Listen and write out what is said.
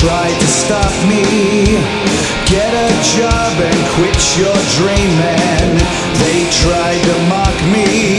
tried to stop me. Get a job and quit your dreaming. They tried to mock me.